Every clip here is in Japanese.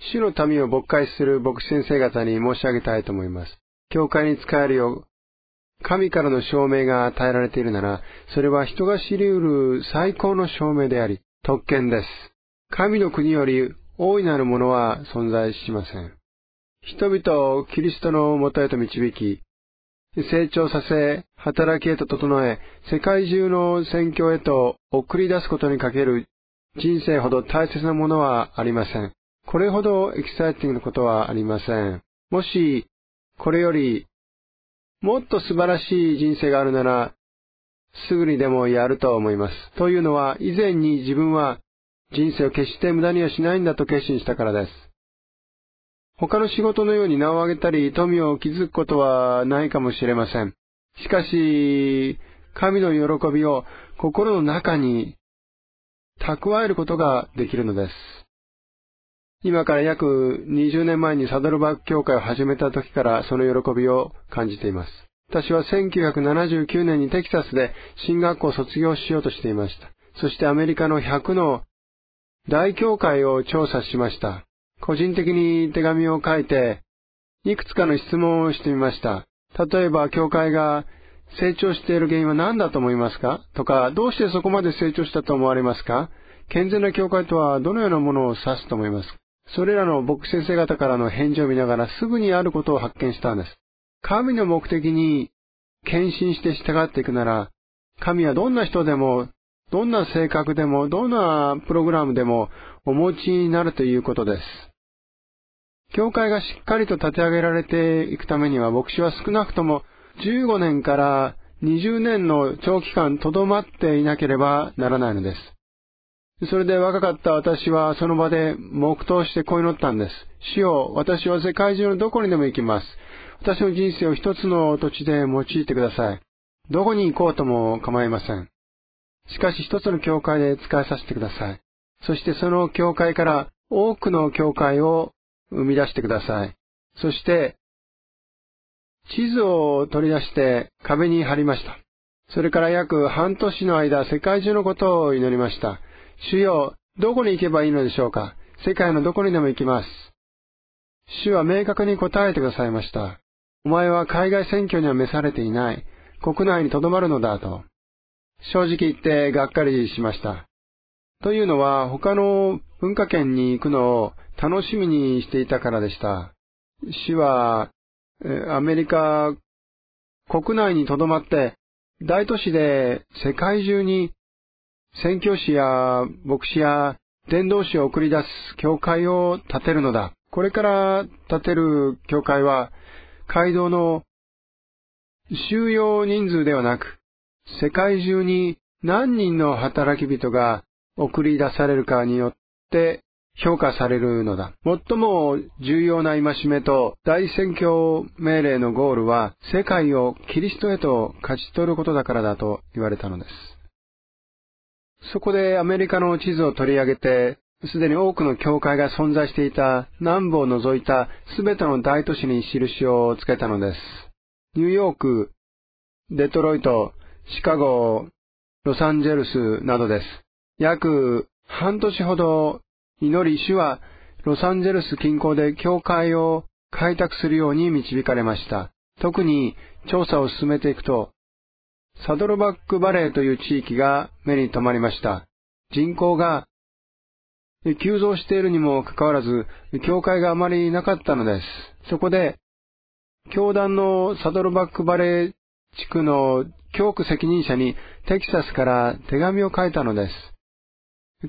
主の民を牧会する牧師先生方に申し上げたいと思います。教会に仕えるよう、神からの証明が与えられているなら、それは人が知り得る最高の証明であり、特権です。神の国より大いなるものは存在しません。人々をキリストのもとへと導き、成長させ、働きへと整え、世界中の宣教へと送り出すことにかける人生ほど大切なものはありません。これほどエキサイティングなことはありません。もし、これよりもっと素晴らしい人生があるなら、すぐにでもやると思います。というのは、以前に自分は人生を決して無駄にはしないんだと決心したからです。他の仕事のように名を上げたり、富を築くことはないかもしれません。しかし、神の喜びを心の中に蓄えることができるのです。今から約20年前にサドルバック教会を始めた時からその喜びを感じています。私は1979年にテキサスで進学校を卒業しようとしていました。そしてアメリカの100の大教会を調査しました。個人的に手紙を書いて、いくつかの質問をしてみました。例えば、教会が成長している原因は何だと思いますか？とか、どうしてそこまで成長したと思われますか？健全な教会とはどのようなものを指すと思いますか？それらの牧師先生方からの返事を見ながらすぐにあることを発見したんです。神の目的に献身して従っていくなら、神はどんな人でも、どんな性格でも、どんなプログラムでもお持ちになるということです。教会がしっかりと立て上げられていくためには、牧師は少なくとも15年から20年の長期間とどまっていなければならないのです。それで若かった私はその場で黙祷してこう祈ったんです。主よ、私は世界中のどこにでも行きます。私の人生を一つの土地で用いてください。どこに行こうとも構いません。しかし一つの教会で使いさせてください。そしてその教会から多くの教会を生み出してください。そして、地図を取り出して壁に貼りました。それから約半年の間、世界中のことを祈りました。主よ、どこに行けばいいのでしょうか？世界のどこにでも行きます。主は明確に答えてくださいました。お前は海外選挙には召されていない。国内に留まるのだと。正直言ってがっかりしました。というのは他の文化圏に行くのを楽しみにしていたからでした。主はアメリカ国内に留まって大都市で世界中に宣教師や牧師や伝道師を送り出す教会を建てるのだ。これから建てる教会は街道の収容人数ではなく、世界中に何人の働き人が送り出されるかによって評価されるのだ。最も重要な戒めと大宣教命令のゴールは世界をキリストへと勝ち取ることだからだと言われたのです。そこでアメリカの地図を取り上げて、すでに多くの教会が存在していた南部を除いたすべての大都市に印をつけたのです。ニューヨーク、デトロイト、シカゴ、ロサンゼルスなどです。約半年ほど祈り、主はロサンゼルス近郊で教会を開拓するように導かれました。特に調査を進めていくと、サドルバックバレーという地域が目に留まりました。人口が急増しているにもかかわらず、教会があまりなかったのです。そこで、教団のサドルバックバレー地区の教区責任者にテキサスから手紙を書いたのです。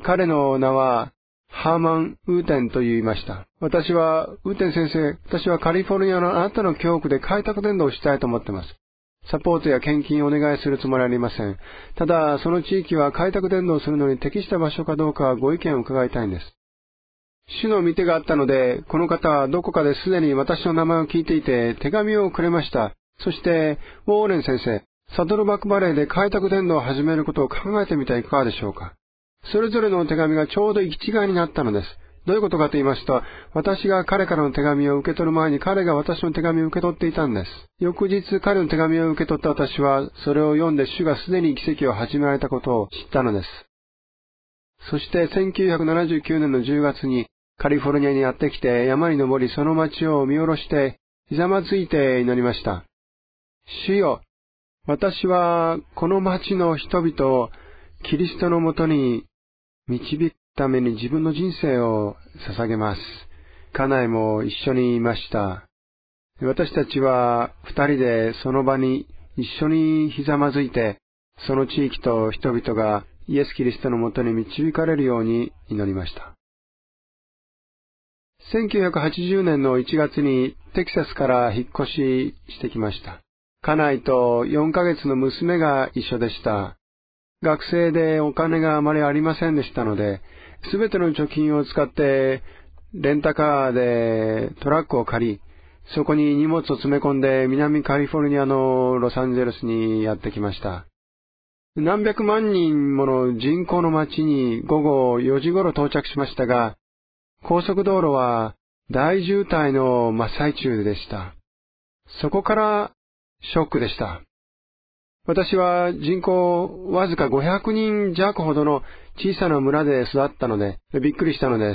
彼の名はハーマン・ウーテンと言いました。ウーテン先生、私はカリフォルニアのあなたの教区で開拓伝道をしたいと思っています。サポートや献金をお願いするつもりはありません。ただ、その地域は開拓伝道をするのに適した場所かどうかはご意見を伺いたいんです。主の御手があったので、この方はどこかですでに私の名前を聞いていて手紙をくれました。そして、ウォーレン先生、サドルバックバレーで開拓伝道を始めることを考えてみてはいかがでしょうか。それぞれの手紙がちょうど行き違いになったのです。どういうことかと言いますと、私が彼からの手紙を受け取る前に彼が私の手紙を受け取っていたんです。翌日彼の手紙を受け取った私は、それを読んで主がすでに奇跡を始められたことを知ったのです。そして1979年の10月にカリフォルニアにやってきて山に登りその町を見下ろしてひざまずいて祈りました。主よ、私はこの町の人々をキリストのもとに導くために自分の人生を捧げます。家内も一緒にいました。私たちは二人でその場に一緒にひざまずいて、その地域と人々がイエス・キリストのもとに導かれるように祈りました。1980年の1月にテキサスから引っ越ししてきました。家内と4ヶ月の娘が一緒でした。学生でお金があまりありませんでしたので、すべての貯金を使ってレンタカーでトラックを借り、そこに荷物を詰め込んで南カリフォルニアのロサンゼルスにやってきました。何百万人もの人口の町に午後4時頃到着しましたが、高速道路は大渋滞の真っ最中でした。そこからショックでした。私は人口わずか500人弱ほどの小さな村で育ったのでびっくりしたのです。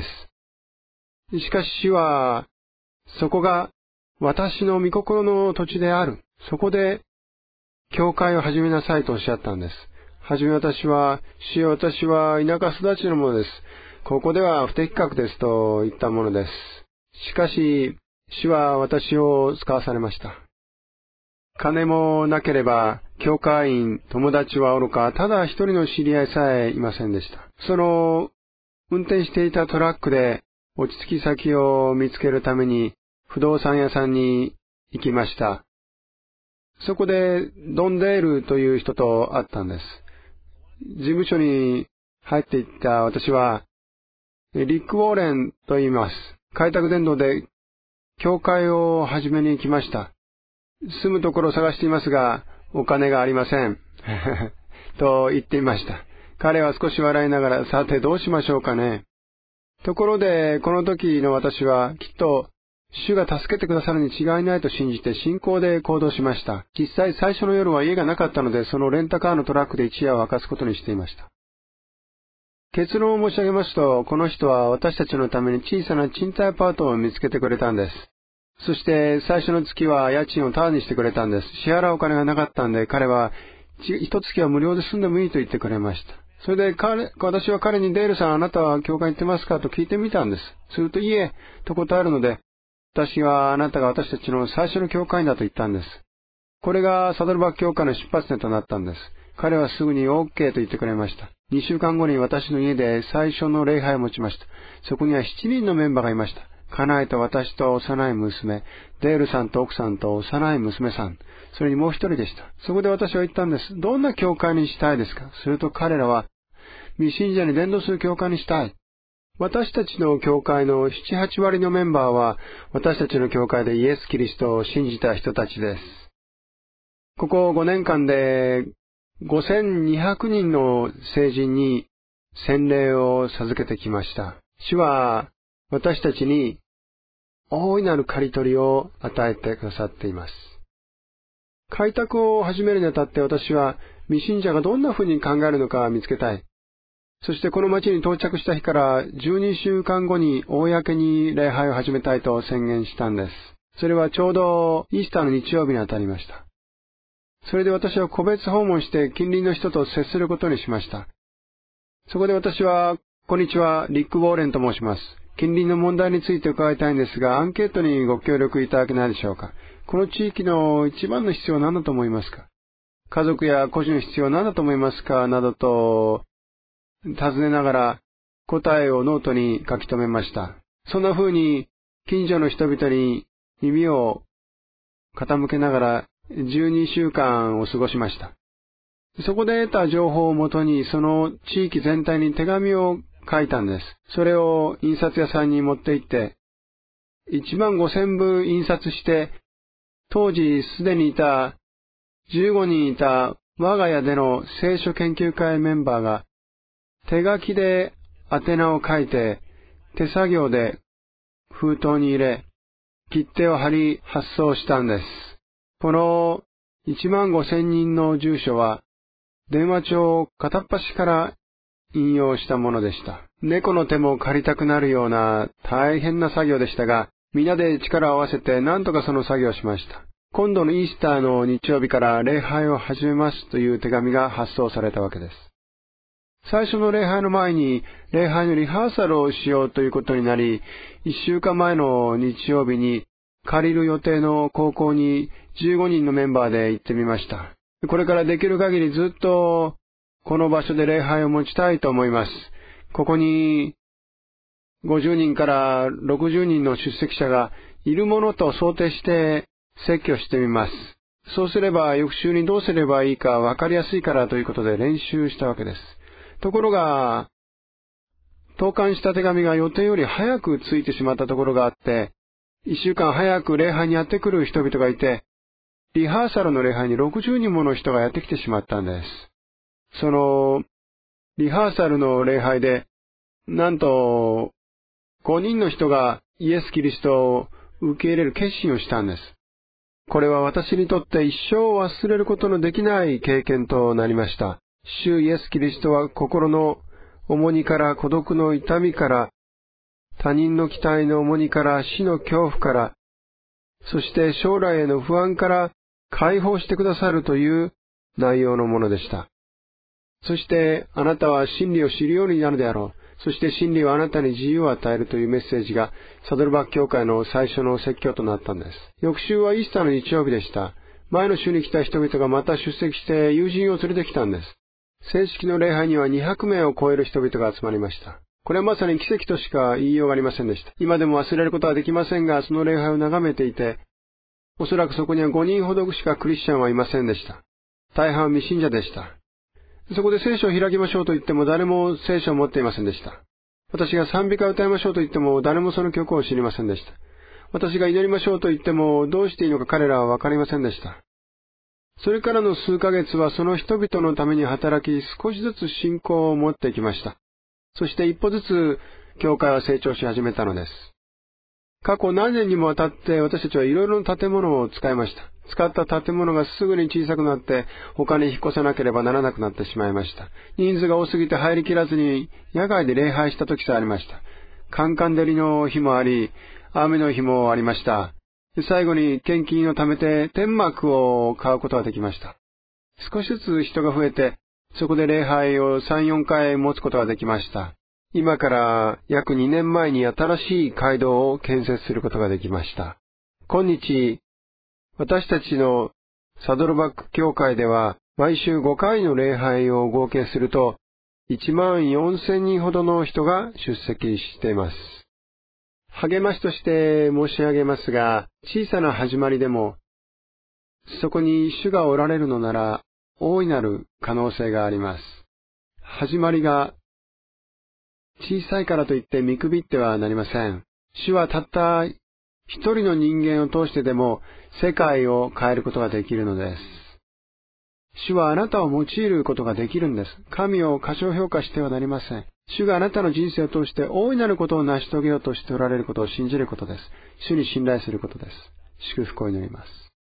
しかし主は、そこが私の御心の土地である。そこで教会を始めなさいとおっしゃったんです。はじめ私は、主よ、私は田舎育ちのものです。ここでは不適格ですと言ったものです。しかし、主は私を使わされました。金もなければ、教会員、友達はおろか、ただ一人の知り合いさえいませんでした。その、運転していたトラックで、落ち着き先を見つけるために、不動産屋さんに行きました。そこで、ドン・デールという人と会ったんです。事務所に入っていった私は、リック・ウォーレンと言います。開拓伝道で教会を始めに行きました。住むところを探していますが、お金がありません。と言っていました。彼は少し笑いながら、さてどうしましょうかね。ところで、この時の私は、きっと、主が助けてくださるに違いないと信じて信仰で行動しました。実際最初の夜は家がなかったので、そのレンタカーのトラックで一夜を明かすことにしていました。結論を申し上げますと、この人は私たちのために小さな賃貸アパートを見つけてくれたんです。そして最初の月は家賃をタダにしてくれたんです。支払うお金がなかったんで、彼は一月は無料で住んでもいいと言ってくれました。それで私は彼にデールさん、あなたは教会に行ってますかと聞いてみたんです。するといいえ、と答えるので、私はあなたが私たちの最初の教会員だと言ったんです。これがサドルバック教会の出発点となったんです。彼はすぐに OK と言ってくれました。2週間後に私の家で最初の礼拝を持ちました。そこには7人のメンバーがいました。家内と私と幼い娘、デールさんと奥さんと幼い娘さん、それにもう一人でした。そこで私は言ったんです。どんな教会にしたいですか？すると彼らは、未信者に伝道する教会にしたい。私たちの教会の7、8割のメンバーは、私たちの教会でイエス・キリストを信じた人たちです。ここ5年間で5200人の聖人に洗礼を授けてきました。主は私たちに大いなる刈り取りを与えてくださっています。開拓を始めるにあたって私は未信者がどんなふうに考えるのか見つけたい。そしてこの町に到着した日から12週間後に公に礼拝を始めたいと宣言したんです。それはちょうどイースターの日曜日にあたりました。それで私は個別訪問して近隣の人と接することにしました。そこで私は、こんにちは、リック・ウォーレンと申します。近隣の問題について伺いたいんですが、アンケートにご協力いただけないでしょうか。この地域の一番の必要は何だと思いますか？家族や個人の必要は何だと思いますか？などと尋ねながら答えをノートに書き留めました。そんな風に近所の人々に耳を傾けながら12週間を過ごしました。そこで得た情報をもとにその地域全体に手紙を書いたんです。それを印刷屋さんに持って行って、15000部印刷して、当時すでにいた15人いた我が家での聖書研究会メンバーが手書きで宛名を書いて手作業で封筒に入れ、切手を貼り発送したんです。この15000人の住所は電話帳を片っ端から引用したものでした。猫の手も借りたくなるような大変な作業でしたが、皆で力を合わせて何とかその作業をしました。今度のイースターの日曜日から礼拝を始めますという手紙が発送されたわけです。最初の礼拝の前に礼拝のリハーサルをしようということになり、1週間前の日曜日に借りる予定の高校に15人のメンバーで行ってみました。これからできる限りずっとこの場所で礼拝を持ちたいと思います。ここに50人から60人の出席者がいるものと想定して説教してみます。そうすれば翌週にどうすればいいか分かりやすいからということで練習したわけです。ところが、投函した手紙が予定より早く着いてしまったところがあって、1週間早く礼拝にやってくる人々がいて、リハーサルの礼拝に60人もの人がやってきてしまったんです。その、リハーサルの礼拝で、なんと、5人の人がイエス・キリストを受け入れる決心をしたんです。これは私にとって一生忘れることのできない経験となりました。主イエス・キリストは心の重荷から孤独の痛みから、他人の期待の重荷から死の恐怖から、そして将来への不安から解放してくださるという内容のものでした。そしてあなたは真理を知るようになるであろう。そして真理はあなたに自由を与えるというメッセージがサドルバック教会の最初の説教となったんです。翌週はイースターの日曜日でした。前の週に来た人々がまた出席して友人を連れてきたんです。正式の礼拝には200名を超える人々が集まりました。これはまさに奇跡としか言いようがありませんでした。今でも忘れることはできませんが、その礼拝を眺めていて、おそらくそこには5人ほどしかクリスチャンはいませんでした。大半は未信者でした。そこで聖書を開きましょうと言っても誰も聖書を持っていませんでした。私が賛美歌を歌いましょうと言っても誰もその曲を知りませんでした。私が祈りましょうと言ってもどうしていいのか彼らはわかりませんでした。それからの数ヶ月はその人々のために働き少しずつ信仰を持っていきました。そして一歩ずつ教会は成長し始めたのです。過去何年にもわたって私たちはいろいろな建物を使いました。使った建物がすぐに小さくなって他に引っ越さなければならなくなってしまいました。人数が多すぎて入りきらずに野外で礼拝した時さえありました。カンカン照りの日もあり、雨の日もありました。最後に献金を貯めて天幕を買うことができました。少しずつ人が増えて、そこで礼拝を3、4回持つことができました。今から約2年前に新しい街道を建設することができました。今日、私たちのサドルバック教会では毎週5回の礼拝を合計すると14,000人ほどの人が出席しています。励ましとして申し上げますが、小さな始まりでもそこに主がおられるのなら大いなる可能性があります。始まりが小さいからといって見くびってはなりません。主はたった一人の人間を通してでも世界を変えることができるのです。主はあなたを用いることができるんです。神を過小評価してはなりません。主があなたの人生を通して大いなることを成し遂げようとしておられることを信じることです。主に信頼することです。祝福を祈ります。